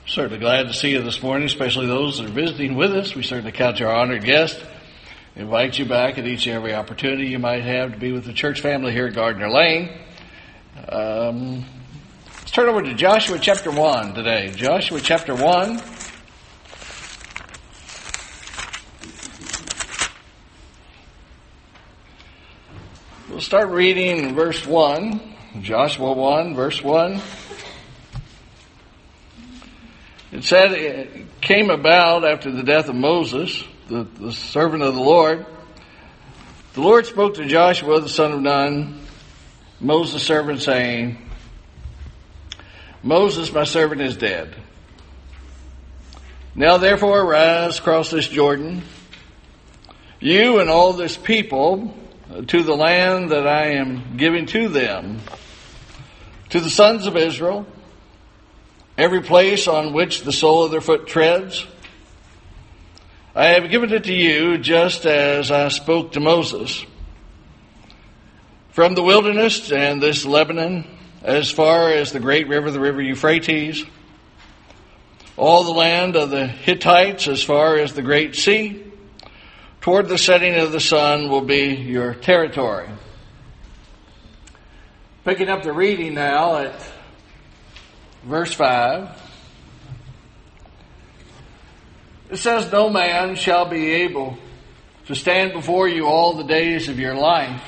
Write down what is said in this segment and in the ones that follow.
Certainly glad to see you this morning, especially those that are visiting with us. We certainly count you our honored guest. Invite you back at each and every opportunity you might have to be with the church family here at Gardner Lane. Let's turn over to Joshua chapter 1 today. Joshua chapter 1. We'll start reading in verse 1. Joshua 1, verse 1. It said it came about after the death of Moses, the servant of the Lord. The Lord spoke to Joshua, the son of Nun, Moses' servant, saying, Moses, my servant, is dead. Now therefore arise, cross this Jordan, you and all this people, to the land that I am giving to them, to the sons of Israel, every place on which the sole of their foot treads. I have given it to you just as I spoke to Moses. From the wilderness and this Lebanon, as far as the great river, the river Euphrates, all the land of the Hittites as far as the great sea, toward the setting of the sun will be your territory. Picking up the reading now at verse 5. It says, no man shall be able to stand before you all the days of your life.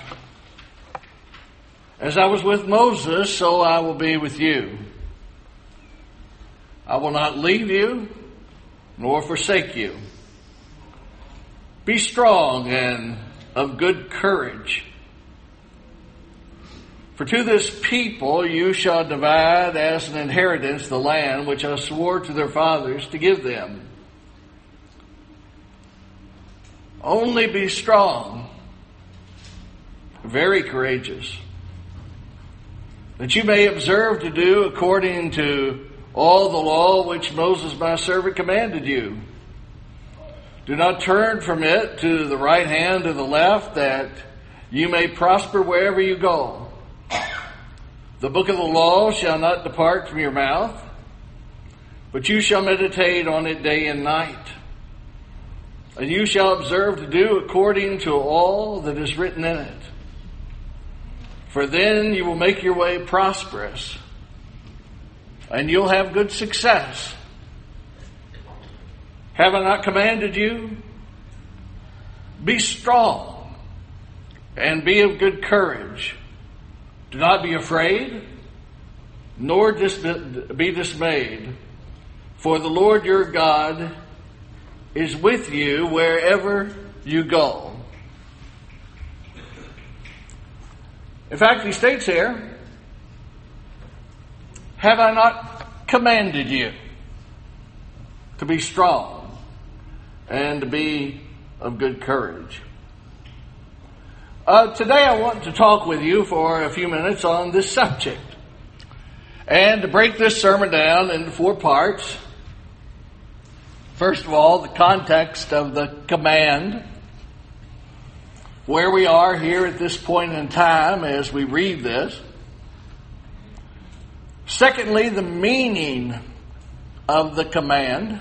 As I was with Moses, so I will be with you. I will not leave you, nor forsake you. Be strong and of good courage. For to this people you shall divide as an inheritance the land which I swore to their fathers to give them. Only be strong, very courageous, that you may observe to do according to all the law which Moses my servant commanded you. Do not turn from it to the right hand or the left, that you may prosper wherever you go. The book of the law shall not depart from your mouth, but you shall meditate on it day and night. And you shall observe to do according to all that is written in it. For then you will make your way prosperous, and you'll have good success. Have I not commanded you? Be strong and be of good courage. Do not be afraid, nor be dismayed, for the Lord your God is with you wherever you go. In fact, he states here, have I not commanded you to be strong and to be of good courage? Today I want to talk with you for a few minutes on this subject. And to break this sermon down into 4 parts. First of all, the context of the command. Where we are here at this point in time as we read this. Secondly, the meaning of the command.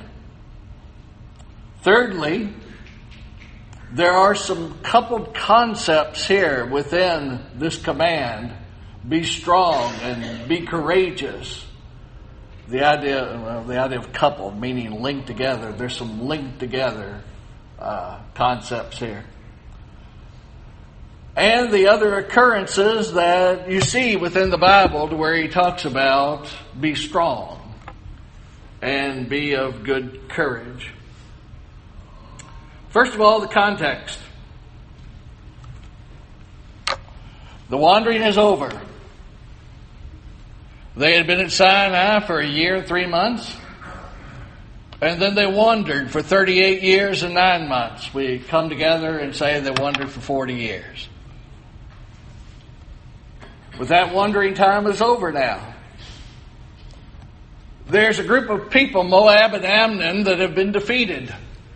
Thirdly, there are some coupled concepts here within this command. Be strong and be courageous. The idea of coupled, meaning linked together. There's some linked together concepts here. And the other occurrences that you see within the Bible to where he talks about be strong and be of good courage. First of all, the context. The wandering is over. They had been at Sinai for 1 year and 3 months. And then they wandered for 38 years and 9 months. We come together and say they wandered for 40 years. But that wandering time is over now. There's a group of people, Moab and Ammon, that have been defeated.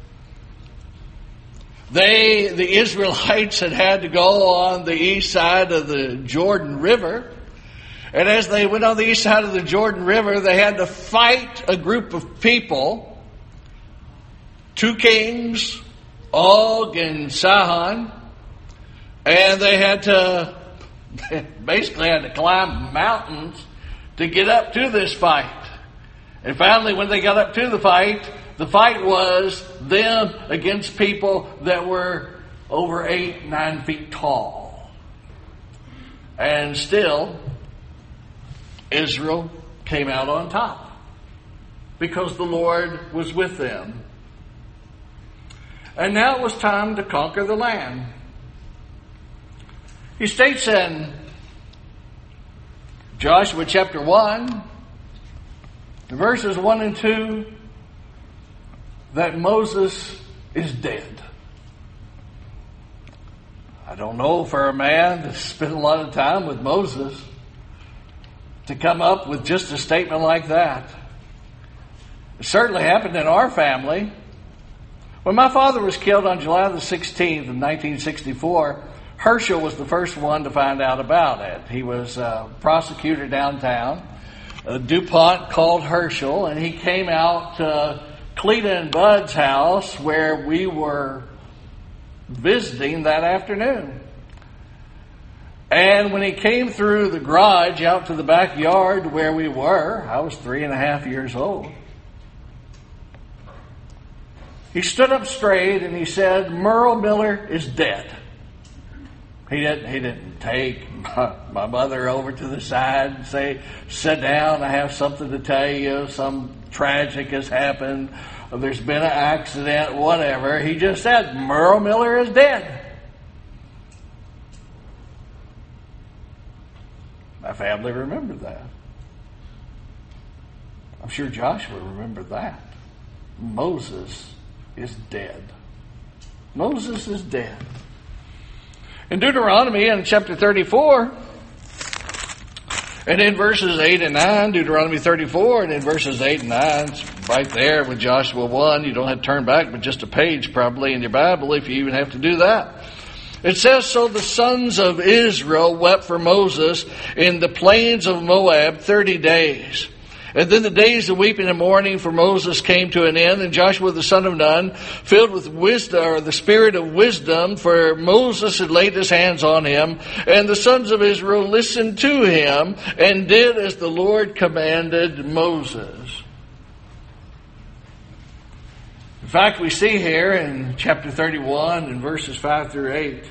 The Israelites, had to go on the east side of the Jordan River And as they went on the east side of the Jordan River, they had to fight a group of people, 2 kings, Og and Sihon, and they basically had to climb mountains to get up to this fight. And finally, when they got up to the fight was them against people that were over 8-9 feet tall. And still, Israel came out on top because the Lord was with them. And now it was time to conquer the land. He states in Joshua chapter 1, verses 1 and 2, that Moses is dead. I don't know, for a man that spent a lot of time with Moses to come up with just a statement like that. It certainly happened in our family. When my father was killed on July the 16th of 1964, Herschel was the first one to find out about it. He was a prosecutor downtown. DuPont called Herschel, and he came out to Cleta and Bud's house where we were visiting that afternoon. And when he came through the garage out to the backyard where we were, I was 3.5 years old. He stood up straight and he said, "Merle Miller is dead." He didn't take my mother over to the side and say, "Sit down, I have something to tell you. Some tragic has happened. There's been an accident," whatever. He just said, "Merle Miller is dead." My family remembered that. I'm sure Joshua remembered that. Moses is dead. Moses is dead. In Deuteronomy, in chapter 34, and in verses 8 and 9, Deuteronomy 34, and in verses 8 and 9, it's right there with Joshua 1. You don't have to turn back, but just a page probably in your Bible if you even have to do that. It says, "So the sons of Israel wept for Moses in the plains of Moab 30 days. And then the days of weeping and mourning for Moses came to an end, and Joshua the son of Nun, filled with wisdom, or the spirit of wisdom, for Moses had laid his hands on him, and the sons of Israel listened to him and did as the Lord commanded Moses." In fact, we see here in chapter 31 and verses 5 through 8,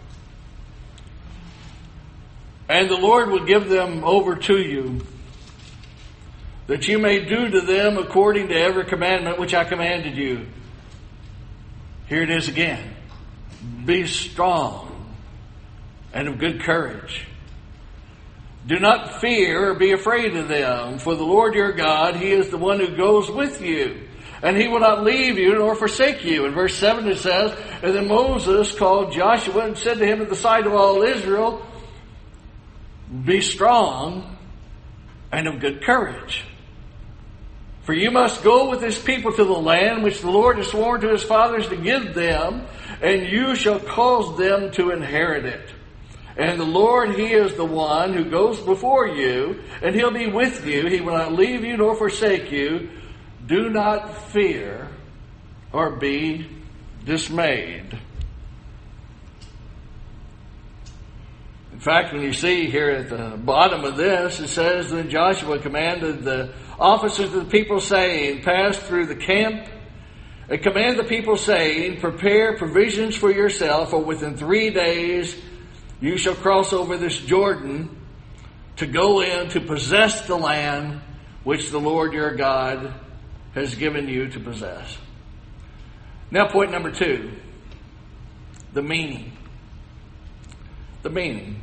"And the Lord will give them over to you, that you may do to them according to every commandment which I commanded you." Here it is again. "Be strong and of good courage. Do not fear or be afraid of them, for the Lord your God, He is the one who goes with you, and He will not leave you nor forsake you." In verse 7 it says, "And then Moses called Joshua and said to him in the sight of all Israel, Be strong and of good courage. For you must go with this people to the land which the Lord has sworn to his fathers to give them, and you shall cause them to inherit it. And the Lord, He is the one who goes before you, and He'll be with you. He will not leave you nor forsake you. Do not fear or be dismayed." In fact, when you see here at the bottom of this, it says, "Then Joshua commanded the officers of the people, saying, Pass through the camp, and command the people, saying, Prepare provisions for yourself, for within 3 days you shall cross over this Jordan to go in to possess the land which the Lord your God has given you to possess." Now, point number 2, the meaning. The meaning.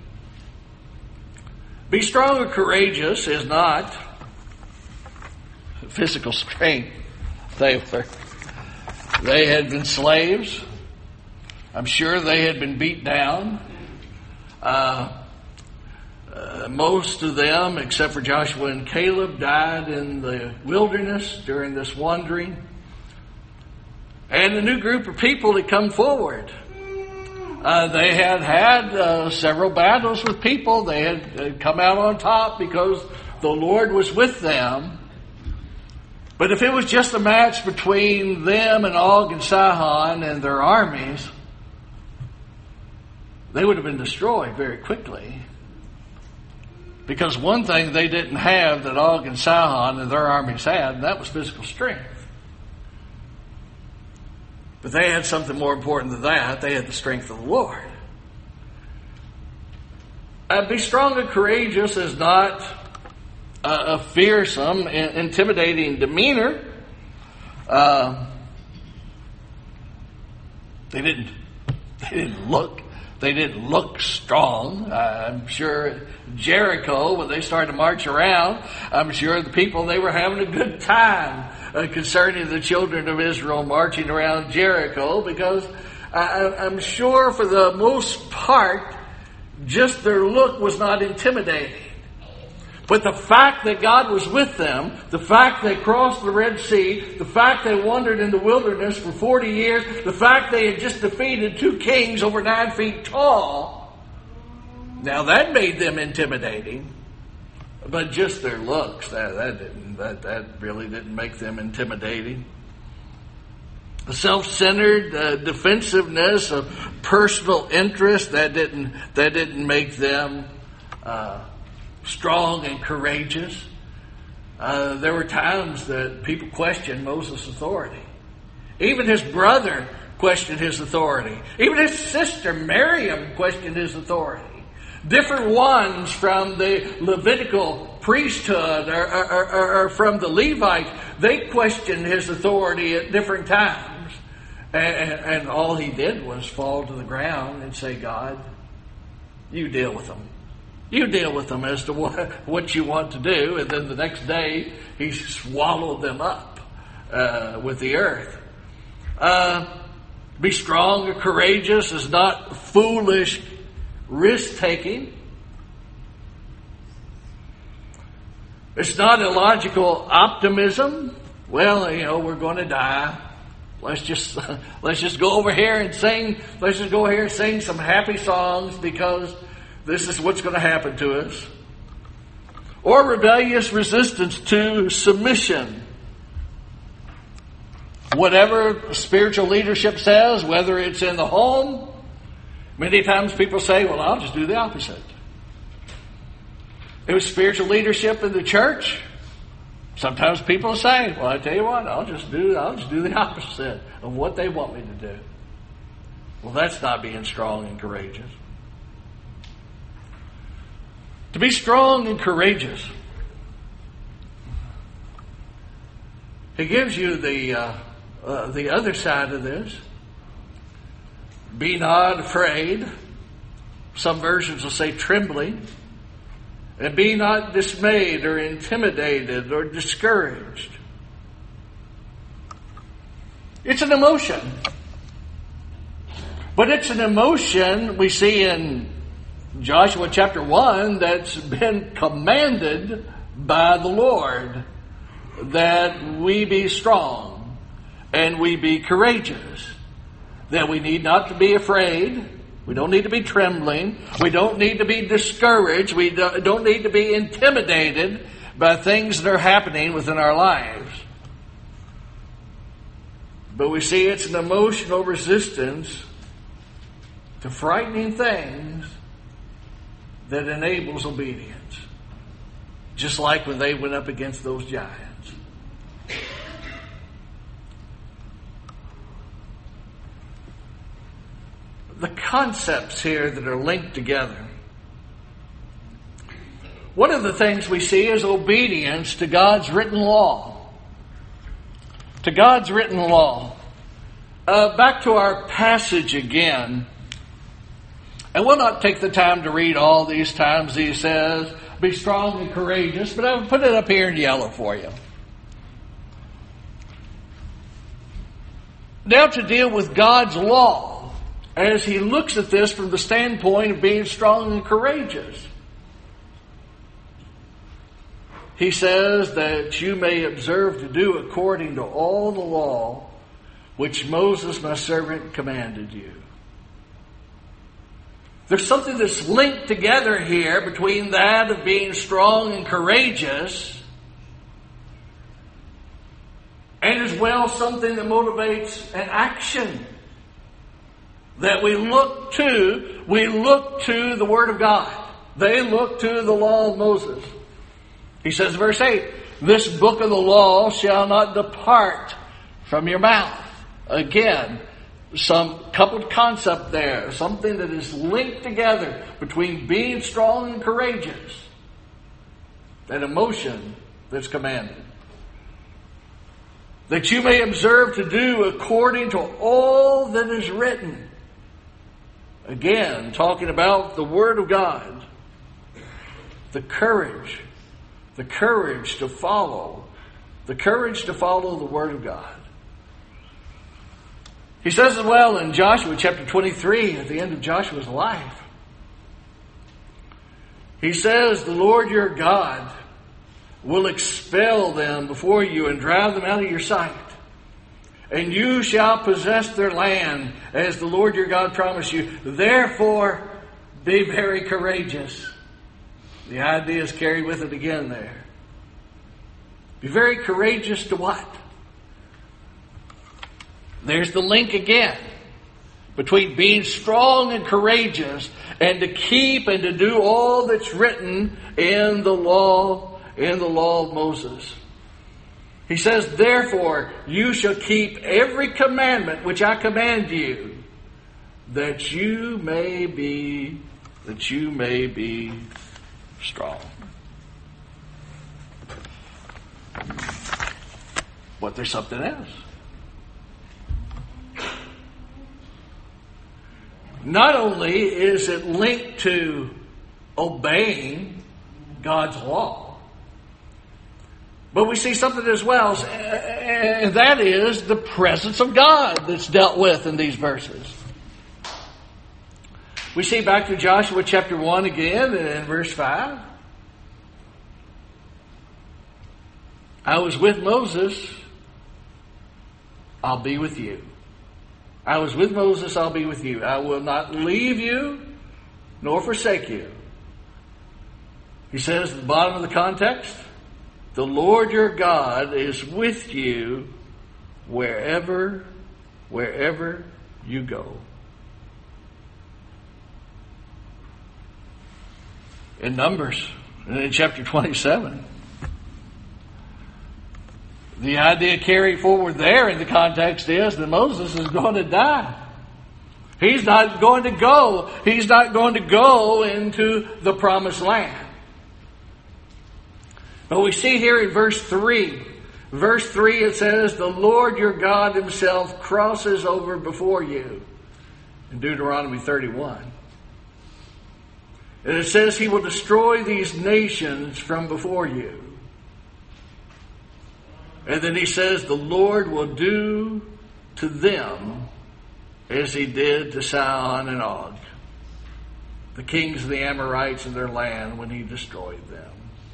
Be strong or courageous is not physical strength. They had been slaves. I'm sure they had been beat down. Most of them, except for Joshua and Caleb, died in the wilderness during this wandering. And a new group of people had come forward. They had several battles with people. They had come out on top because the Lord was with them. But if it was just a match between them and Og and Sihon and their armies, they would have been destroyed very quickly. Because one thing they didn't have that Og and Sihon and their armies had, and that was physical strength. But they had something more important than that. They had the strength of the Lord. Be strong and courageous is not a fearsome, intimidating demeanor. They didn't look strong. I'm sure Jericho, when they started to march around, I'm sure the people, they were having a good time concerning the children of Israel marching around Jericho, because I'm sure for the most part, just their look was not intimidating. But the fact that God was with them, the fact they crossed the Red Sea, the fact they wandered in the wilderness for 40 years, the fact they had just defeated 2 kings over 9 feet tall, now that made them intimidating. But just their looks, that really didn't make them intimidating. The self-centered defensiveness of personal interest, that didn't make them strong and courageous. There were times that people questioned Moses' authority. Even his brother questioned his authority. Even his sister Miriam questioned his authority. Different ones from the Levitical priesthood or from the Levites, they questioned his authority at different times. And all he did was fall to the ground and say, God, you deal with them. You deal with them as to what you want to do. And then the next day, he swallowed them up with the earth. Be strong and courageous is not foolish risk-taking. It's not illogical optimism. Well, we're going to die. Let's just go over here and sing. Let's just go here and sing some happy songs because this is what's going to happen to us. Or rebellious resistance to submission. Whatever spiritual leadership says, whether it's in the home, many times people say, well, I'll just do the opposite. It was spiritual leadership in the church. Sometimes people say, well, I tell you what, I'll just do the opposite of what they want me to do. Well, that's not being strong and courageous. To be strong and courageous, it gives you the other side of this. Be not afraid. Some versions will say trembling. And be not dismayed or intimidated or discouraged. It's an emotion. But it's an emotion we see in Joshua chapter 1 that's been commanded by the Lord, that we be strong and we be courageous. That we need not to be afraid. We don't need to be trembling. We don't need to be discouraged. We don't need to be intimidated by things that are happening within our lives. But we see it's an emotional resistance to frightening things that enables obedience. Just like when they went up against those giants. The concepts here that are linked together. One of the things we see is obedience to God's written law. To God's written law. Back to our passage again. I will not take the time to read all these times he says, be strong and courageous, but I'll put it up here in yellow for you. Now to deal with God's law, as he looks at this from the standpoint of being strong and courageous. He says that you may observe to do according to all the law which Moses my servant commanded you. There's something that's linked together here between that of being strong and courageous, and as well something that motivates an action that we look to. We look to the Word of God. They look to the law of Moses. He says in verse 8, "This book of the law shall not depart from your mouth." Again, some coupled concept there. Something that is linked together between being strong and courageous. An emotion that's commanded. "That you may observe to do according to all that is written." Again, talking about the Word of God. The courage to follow. The courage to follow the Word of God. He says as well in Joshua chapter 23, at the end of Joshua's life, he says, "The Lord your God will expel them before you and drive them out of your sight. And you shall possess their land as the Lord your God promised you. Therefore, be very courageous." The idea is carried with it again there. Be very courageous to what? There's the link again between being strong and courageous and to keep and to do all that's written in the law of Moses. He says, "Therefore, you shall keep every commandment which I command you, that you may be strong." But there's something else. Not only is it linked to obeying God's law, but we see something as well, and that is the presence of God that's dealt with in these verses. We see back to Joshua chapter 1 again in verse 5. "I was with Moses, I'll be with you. I was with Moses, I'll be with you. I will not leave you nor forsake you." He says at the bottom of the context, "The Lord your God is with you wherever you go." In Numbers, in chapter 27, the idea carried forward there in the context is that Moses is going to die. He's not going to go. He's not going to go into the promised land. But we see here in verse 3. Verse 3 it says, "The Lord your God himself crosses over before you." In Deuteronomy 31. And it says he will destroy these nations from before you. And then he says, "The Lord will do to them as he did to Sihon and Og, the kings of the Amorites in their land when he destroyed them."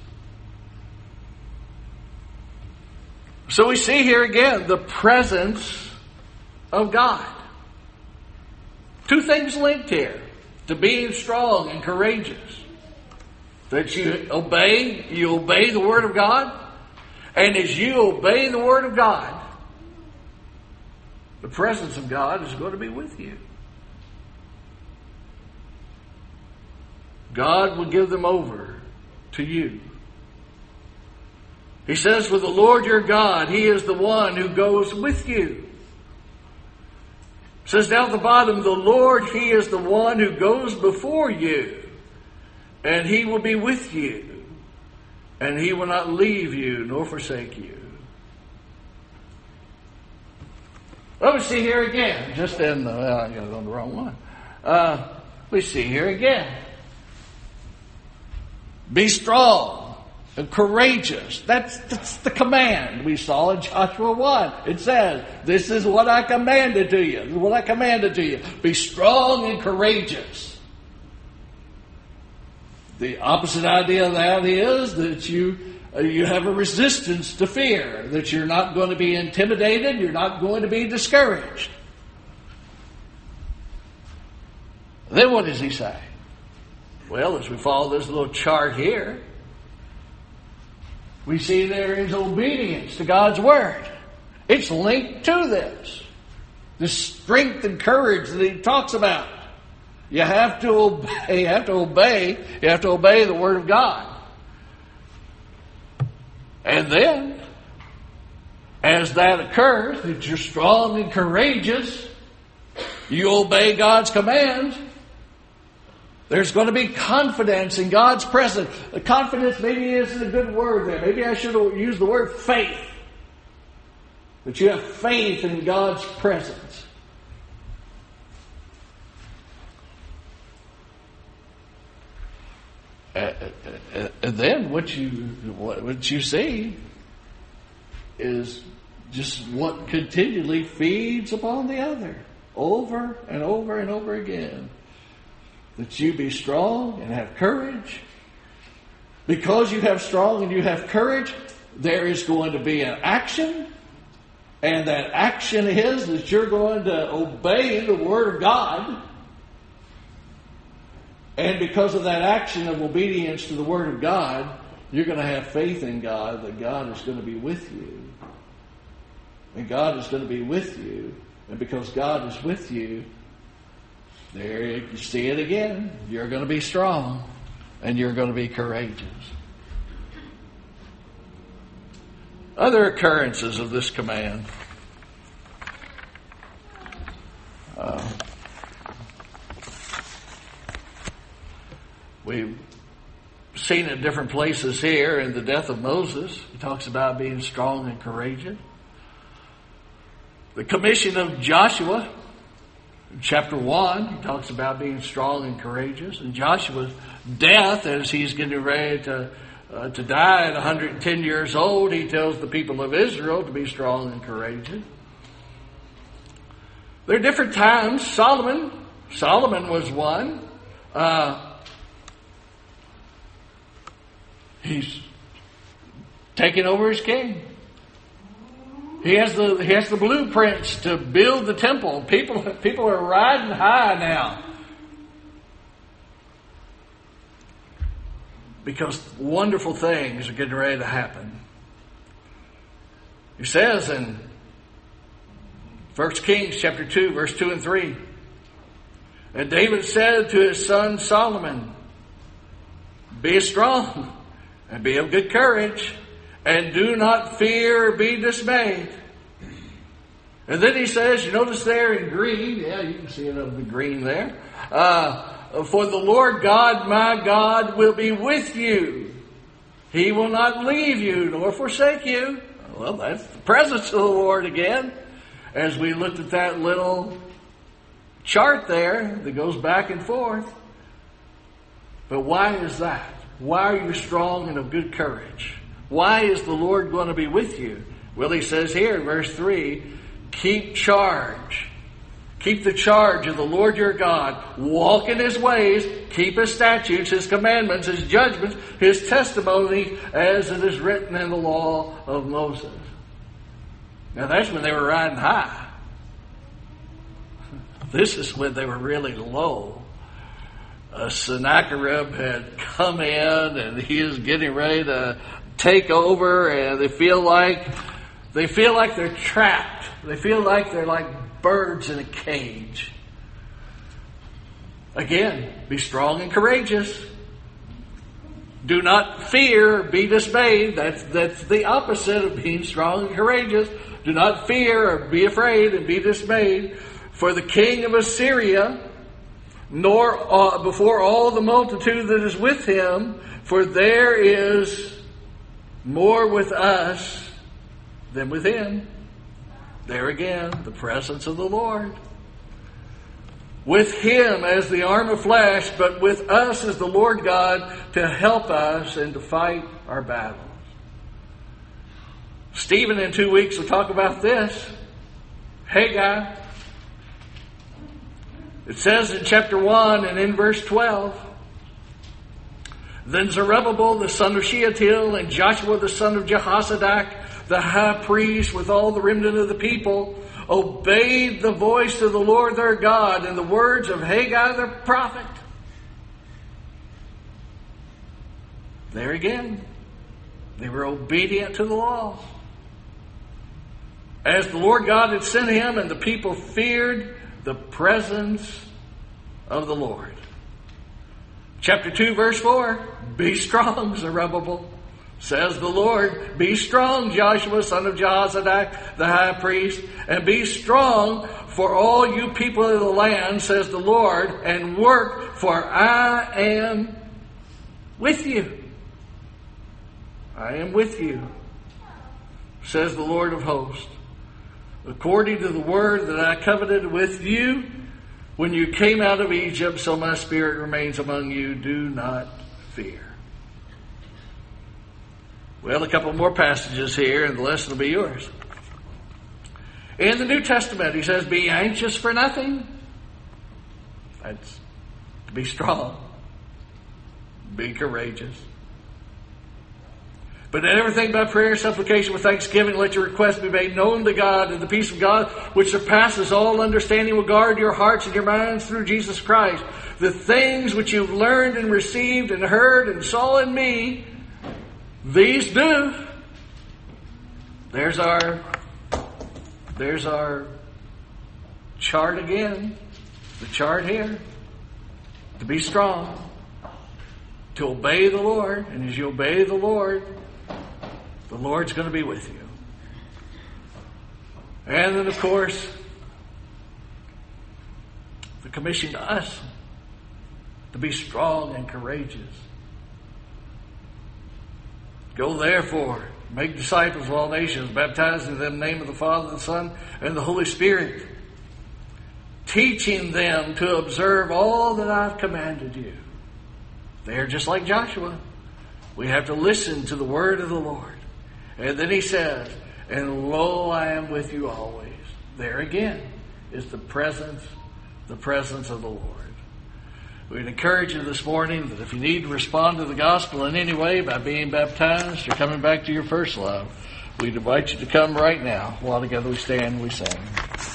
So we see here again the presence of God. Two things linked here to being strong and courageous. That you obey the Word of God. And as you obey the Word of God, the presence of God is going to be with you. God will give them over to you. He says, "For the Lord your God, he is the one who goes with you." It says down at the bottom, "The Lord, he is the one who goes before you, and he will be with you. And he will not leave you nor forsake you." Let me see here again. Just in I got it on the wrong one. We see here again. Be strong and courageous. That's the command we saw in Joshua 1. It says, "This is what I commanded to you." This is what I commanded to you. Be strong and courageous. The opposite idea of that is that you have a resistance to fear, that you're not going to be intimidated, you're not going to be discouraged. Then what does he say? Well, as we follow this little chart here, we see there is obedience to God's word. It's linked to this. The strength and courage that he talks about. You have to obey. You have to obey the word of God. And then, as that occurs, that you're strong and courageous, you obey God's commands, there's going to be confidence in God's presence. The confidence maybe isn't a good word there. Maybe I should have used the word faith. But you have faith in God's presence. And then what you see is just what continually feeds upon the other, over and over and over again. That you be strong and have courage. Because you have strong and you have courage, there is going to be an action. And that action is that you're going to obey the Word of God. And because of that action of obedience to the Word of God, you're going to have faith in God that God is going to be with you. And God is going to be with you. And because God is with you, there you see it again. You're going to be strong and you're going to be courageous. Other occurrences of this command. We've seen it in different places here. In the death of Moses, he talks about being strong and courageous. The commission of Joshua, in chapter 1, he talks about being strong and courageous. And Joshua's death, as he's getting ready to die at 110 years old, he tells the people of Israel to be strong and courageous. There are different times. Solomon was one. He's taking over as king. He has the blueprints to build the temple. People are riding high now. Because wonderful things are getting ready to happen. He says in 1 Kings chapter 2, verse 2 and 3, and David said to his son Solomon, be strong and be of good courage, and do not fear or be dismayed. And then he says, you notice there in green, yeah, you can see it up in the green there, for the Lord God, my God, will be with you. He will not leave you nor forsake you. Well, that's the presence of the Lord again. As we looked at that little chart there that goes back and forth. But why is that? Why are you strong and of good courage? Why is the Lord going to be with you? Well, he says here in verse 3, keep charge. Keep the charge of the Lord your God. Walk in his ways. Keep his statutes, his commandments, his judgments, his testimonies, as it is written in the law of Moses. Now that's when they were riding high. This is when they were really low. Sennacherib had come in and he is getting ready to take over, and they feel like they're trapped. They feel like they're like birds in a cage. Again, be strong and courageous. Do not fear, be dismayed. That's the opposite of being strong and courageous. Do not fear or be afraid and be dismayed. For the king of Assyria, nor before all the multitude that is with him, for there is more with us than with him. There again, the presence of the Lord. With him as the arm of flesh, but with us as the Lord God to help us and to fight our battles. Stephen in 2 weeks will talk about this. Haggai. It says in chapter 1 and in verse 12, then Zerubbabel the son of Shealtiel and Joshua the son of Jehozadak the high priest with all the remnant of the people, obeyed the voice of the Lord their God and the words of Haggai the prophet. There again, they were obedient to the law. As the Lord God had sent him, and the people feared the presence of the Lord. Chapter 2, verse 4. Be strong, Zerubbabel, says the Lord. Be strong, Joshua, son of Jehozadak, the high priest, and be strong for all you people of the land, says the Lord, and work, for I am with you. I am with you, says the Lord of hosts. According to the word that I covenanted with you when you came out of Egypt, so my spirit remains among you. Do not fear. Well, a couple more passages here, and the lesson will be yours. In the New Testament, he says, be anxious for nothing. That's to be strong. Be courageous. But in everything by prayer, supplication, with thanksgiving, let your requests be made known to God, and the peace of God, which surpasses all understanding, will guard your hearts and your minds through Jesus Christ. The things which you've learned and received and heard and saw in me, these do. There's our chart again. The chart here. To be strong. To obey the Lord. And as you obey the Lord's going to be with you. And then, of course, the commission to us to be strong and courageous. Go therefore, make disciples of all nations, baptizing them in the name of the Father, the Son, and the Holy Spirit, teaching them to observe all that I've commanded you. They're just like Joshua. We have to listen to the word of the Lord. And then he says, and lo, I am with you always. There again is the presence of the Lord. We'd encourage you this morning that if you need to respond to the gospel in any way by being baptized or coming back to your first love, we'd invite you to come right now. While together we stand and we sing.